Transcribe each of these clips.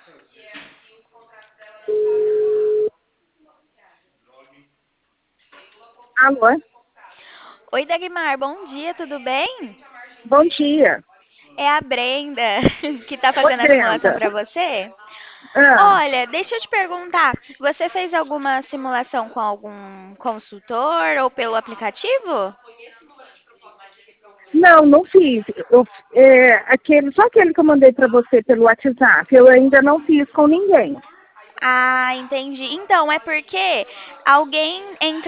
Alô? Oi, Dagmar, bom dia, tudo bem? Bom dia. É a Brenda que está Oi, fazendo a simulação Brenda. para você? Ah, Olha, deixa eu te perguntar, você fez alguma simulação com algum consultor ou pelo aplicativo? não, não fiz. Só aquele que eu mandei para você pelo WhatsApp. Eu ainda não fiz com ninguém. Ah, entendi. Então, é porque alguém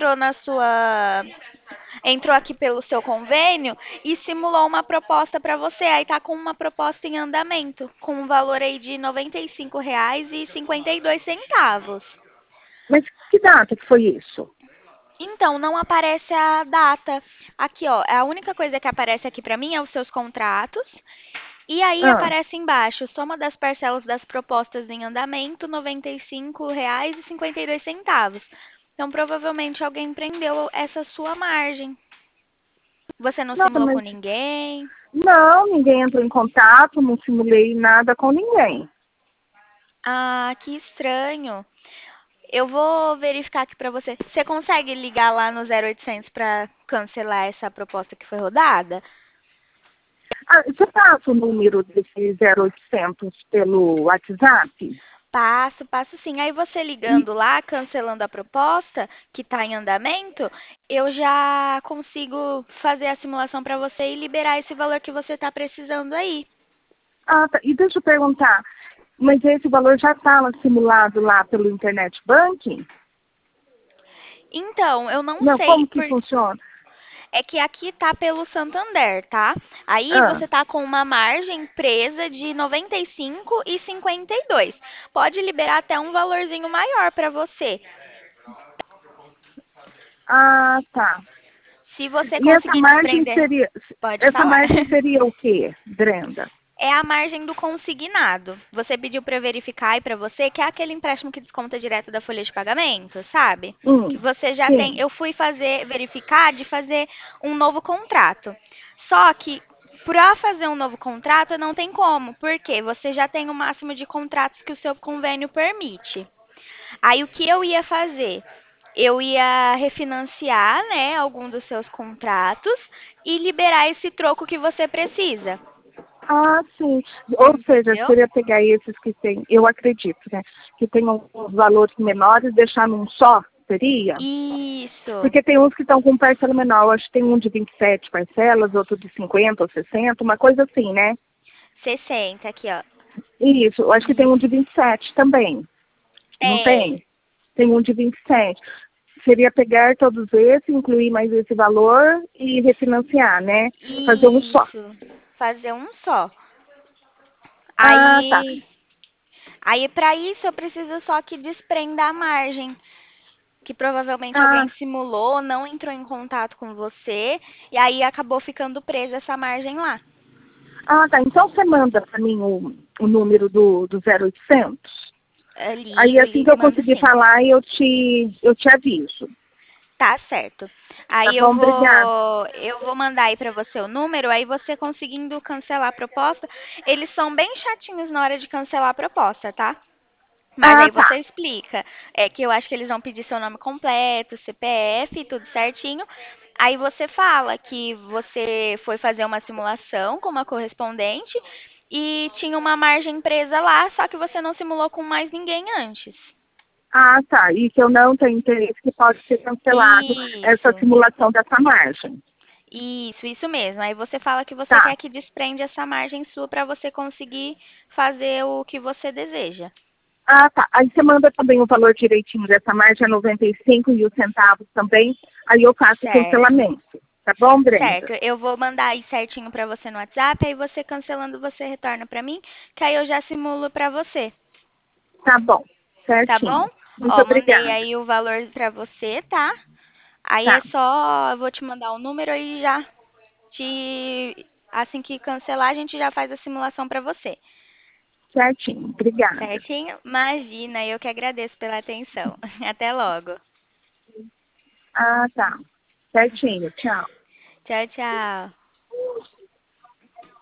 entrou aqui pelo seu convênio e simulou uma proposta para você. Aí tá com uma proposta em andamento, com um valor aí de R$ 95,52. Mas que data que foi isso? Então, não aparece a data. Aqui, ó, a única coisa que aparece aqui para mim é os seus contratos. E aí Ah, aparece embaixo, soma das parcelas das propostas em andamento, R$ 95,52. Então, provavelmente alguém prendeu essa sua margem. Você não nossa, simulou com mas ninguém? não, ninguém entrou em contato, não simulei nada com ninguém. Ah, que estranho. Eu vou verificar aqui pra você. Você consegue ligar lá no 0800 para cancelar essa proposta que foi rodada? Ah, você passa o número desse 0800 pelo WhatsApp? Passo, passo sim. Aí você E, ligando lá, cancelando a proposta que está em andamento, eu já consigo fazer a simulação para você e liberar esse valor que você está precisando aí. tá. E deixa eu perguntar, mas esse valor já está simulado lá pelo Internet Banking? Então, eu não Não, sei, como que funciona? é que aqui tá pelo Santander, tá? Aí Ah, você tá com uma margem presa de 95,52. Pode liberar até um valorzinho maior para você. tá. Se você E conseguir desprender, pode essa falar. margem seria o quê, Brenda? É a margem do consignado. Você pediu para verificar e para você que é aquele empréstimo que desconta direto da folha de pagamento, sabe? Que você já tem. Sim. Eu fui verificar de fazer um novo contrato. Só que para fazer um novo contrato não tem como, porque você já tem o máximo de contratos que o seu convênio permite. Aí o que eu ia fazer? Eu ia refinanciar, né, algum dos seus contratos e liberar esse troco que você precisa. Ah, sim. Ou seja, Entendeu? seria pegar esses que tem, eu acredito, né? Que tem uns valores menores e deixar num só, seria? Isso. Porque tem uns que estão com parcela menor. Eu acho que tem um de 27 parcelas, outro de 50 ou 60, uma coisa assim, né? 60 aqui, ó. Isso, eu acho que tem um de Isso. 27 também. Não É, tem? Tem um de 27. Seria pegar todos esses, incluir mais esse valor e refinanciar, né? Fazer um só. isso. Fazer um só. Ah, tá. Aí para isso eu preciso só que desprenda a margem, que provavelmente Ah, alguém simulou, não entrou em contato com você e aí acabou ficando presa essa margem lá. tá. Então você manda para mim o número do 0800. Aí Ligo, assim que ligo e eu mando conseguir sim. falar, eu te aviso. Tá certo. Tá Aí bom? Obrigada. eu vou mandar aí pra você o número, aí você conseguindo cancelar a proposta, eles são bem chatinhos na hora de cancelar a proposta, tá? Mas Ah, aí tá. você explica, que eu acho que eles vão pedir seu nome completo, CPF, tudo certinho. Aí você fala que você foi fazer uma simulação com uma correspondente e tinha uma margem presa lá, só que você não simulou com mais ninguém antes. Ah, tá. E que eu não tenho interesse que pode ser cancelado essa Isso. simulação dessa margem. Isso mesmo. Aí você fala que você Tá. quer que desprende essa margem sua para você conseguir fazer o que você deseja. Ah, tá. Aí você manda também o valor direitinho dessa margem, é 95 e os centavos também. Aí eu faço o Certo. cancelamento. Tá bom, Certo. Brenda? Eu vou mandar aí certinho para você no WhatsApp, aí você cancelando, você retorna para mim, que aí eu já simulo para você. Tá bom. Tá bom? Certinho. Muito Ó, mandei obrigada. aí o valor para você, tá? Aí é Tá. só, eu vou te mandar o número aí já assim que cancelar, a gente já faz a simulação para você. Certinho. Obrigada. Certinho? Imagina, eu que agradeço pela atenção. Até logo. Ah, tá. Certinho. Tchau. Tchau, tchau.